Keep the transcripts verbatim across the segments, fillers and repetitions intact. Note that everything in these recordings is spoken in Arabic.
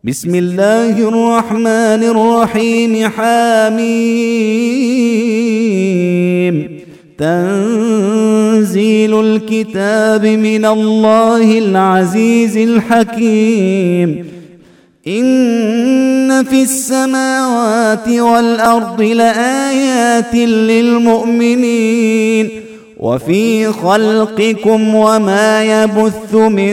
بسم الله الرحمن الرحيم. حميم. تنزيل الكتاب من الله العزيز الحكيم. إن في السماوات والأرض لآيات للمؤمنين وفي خلقكم وما يبث من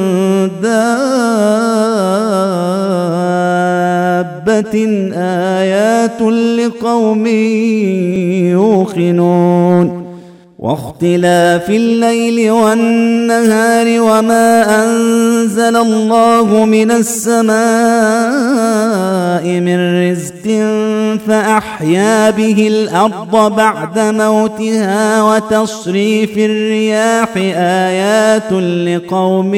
دابة آيات لقوم يوقنون. واختلاف الليل والنهار وما أنزل الله من السماء من رزق فأحيا به الأرض بعد موتها وتصريف الرياح آيات لقوم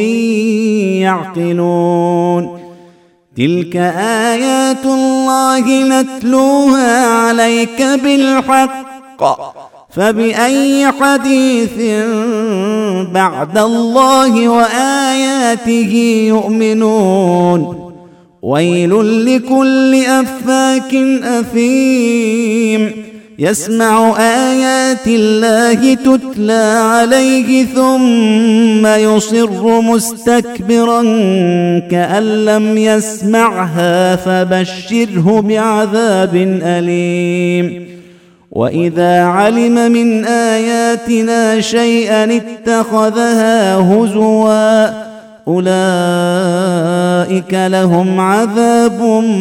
يعقلون. تلك آيات الله نتلوها عليك بالحق فبأي حديث بعد الله وآياته يؤمنون. ويل لكل أفاك أثيم يسمع آيات الله تتلى عليه ثم يصر مستكبرا كأن لم يسمعها فبشره بعذاب أليم. وإذا علم من آياتنا شيئا اتخذها هزوا أولئك لهم عذاب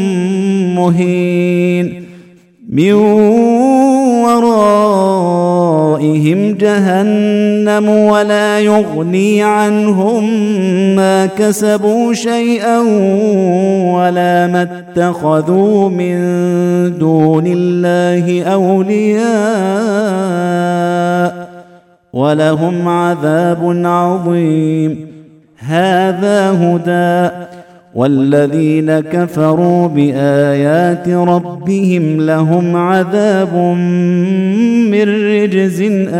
مهين. من ورائهم جهنم ولا يغني عنهم ما كسبوا شيئا ولا ما اتخذوا من دون الله أولياء ولهم عذاب عظيم. هذا هدى والذين كفروا بآيات ربهم لهم عذاب من رجز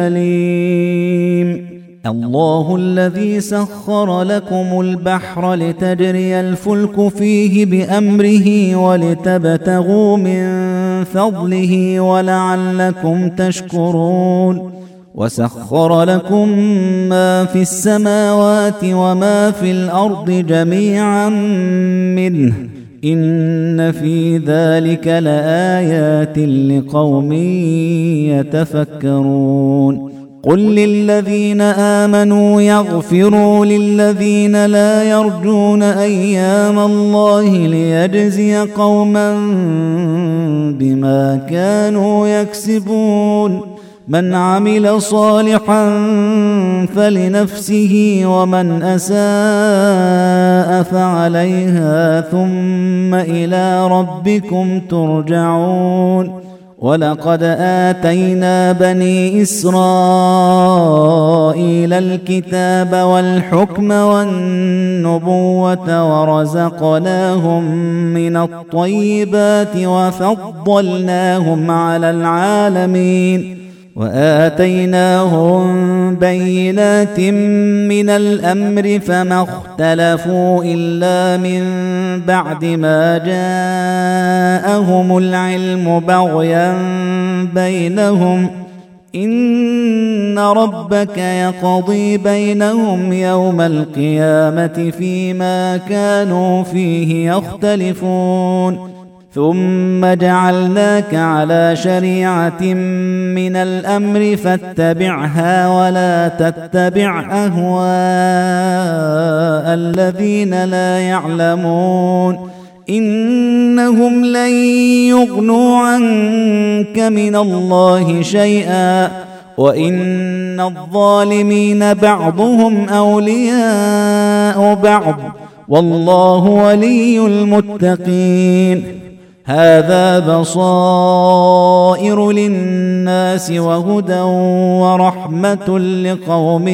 أليم. الله الذي سخر لكم البحر لتجري الفلك فيه بأمره ولتبتغوا من فضله ولعلكم تشكرون. وسخر لكم ما في السماوات وما في الأرض جميعا منه إن في ذلك لآيات لقوم يتفكرون. قل للذين آمنوا يغفروا للذين لا يرجون أيام الله ليجزي قوما بما كانوا يكسبون. من عمل صالحا فلنفسه ومن أساء فعليها ثم إلى ربكم ترجعون. ولقد آتينا بني إسرائيل الكتاب والحكم والنبوة ورزقناهم من الطيبات وفضلناهم على العالمين وآتيناهم بينات من الأمر فما اختلفوا إلا من بعد ما جاءهم العلم بغيا بينهم. إن ربك يقضي بينهم يوم القيامة فيما كانوا فيه يختلفون. ثم جعلناك على شريعة من الأمر فاتبعها ولا تتبع أهواء الذين لا يعلمون إنهم لن يغنوا عنك من الله شيئا وإن الظالمين بعضهم أولياء بعض والله ولي المتقين. هذا بصائر للناس وهدى ورحمة لقوم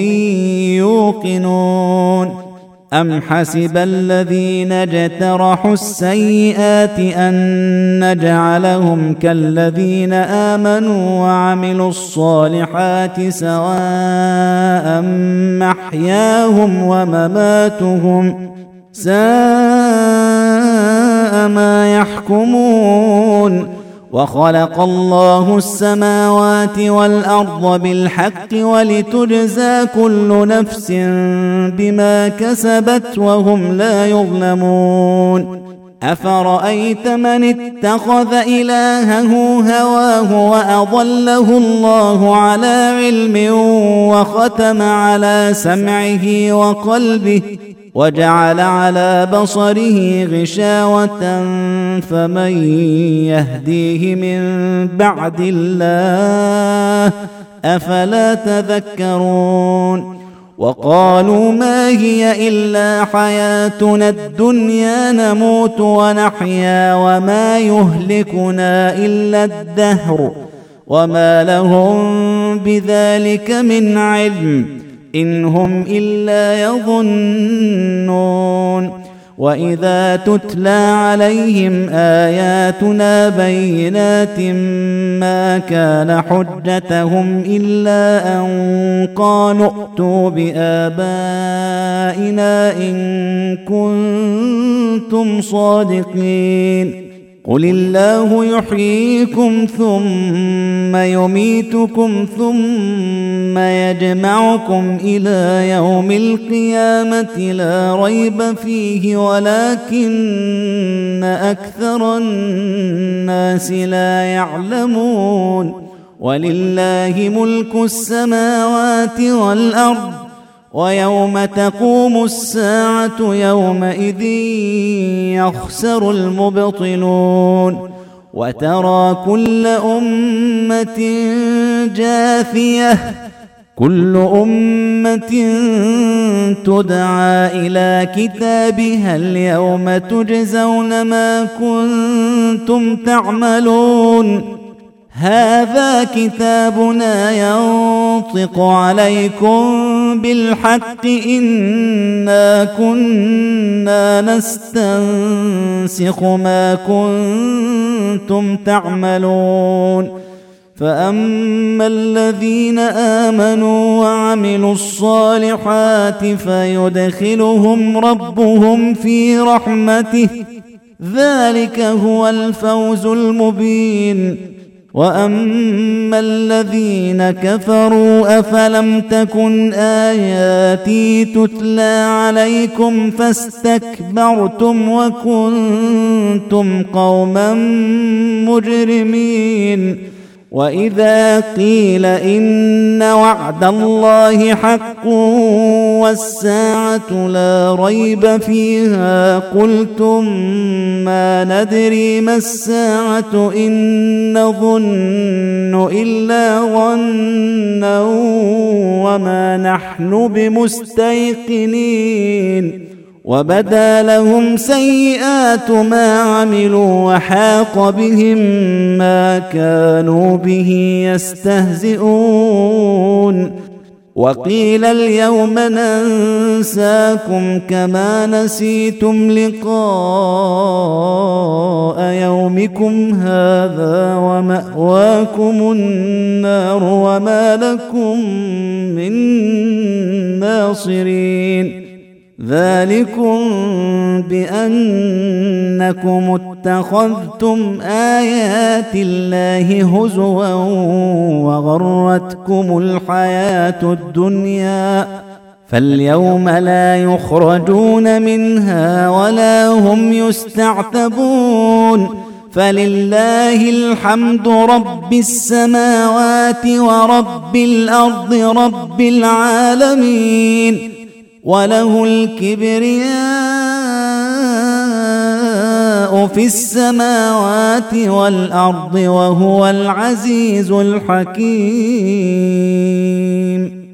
يوقنون. أم حسب الذين اجترحوا السيئات أن نجعلهم كالذين آمنوا وعملوا الصالحات سواء محياهم ومماتهم ساء يحكمون وخلق الله السماوات والأرض بالحق ولتجزى كل نفس بما كسبت وهم لا يظلمون أفرأيت من اتخذ إلهه هواه وأضله الله على علم وختم على سمعه وقلبه وجعل على بصره غشاوة فمن يهديه من بعد الله أفلا تذكرون وقالوا ما هي إلا حياتنا الدنيا نموت ونحيا وما يهلكنا إلا الدهر وما لهم بذلك من علم إن هم إلا يظنون وإذا تتلى عليهم آياتنا بينات ما كان حجتهم إلا أن قالوا ائتوا بآبائنا إن كنتم صادقين قل الله يحييكم ثم يميتكم ثم يجمعكم إلى يوم القيامة لا ريب فيه ولكن أكثر الناس لا يعلمون ولله ملك السماوات والأرض ويوم تقوم الساعة يومئذ يخسر المبطلون وترى كل أمة جاثية كل أمة تدعى إلى كتابها اليوم تجزون ما كنتم تعملون هذا كتابنا ينطق عليكم بالحق إنا كنا نستنسخ ما كنتم تعملون فأما الذين آمنوا وعملوا الصالحات فيدخلهم ربهم في رحمته ذلك هو الفوز المبين وأما الذين كفروا أفلم تكن آياتي تتلى عليكم فاستكبرتم وكنتم قوما مجرمين وإذا قيل إن وعد الله حق والساعة لا ريب فيها قلتم ما ندري ما الساعة إن نظن إلا ظنا وما نحن بمستيقنين وبدا لهم سيئات ما عملوا وحاق بهم ما كانوا به يستهزئون وقيل اليوم ننساكم كما نسيتم لقاء يومكم هذا ومأواكم النار وما لكم من ناصرين ذلكم بأنكم اتخذتم آيات الله هزوا وغرتكم الحياة الدنيا فاليوم لا يخرجون منها ولا هم يستعتبون فلله الحمد رب السماوات ورب الأرض رب العالمين وله الكبرياء في السماوات والأرض وهو العزيز الحكيم.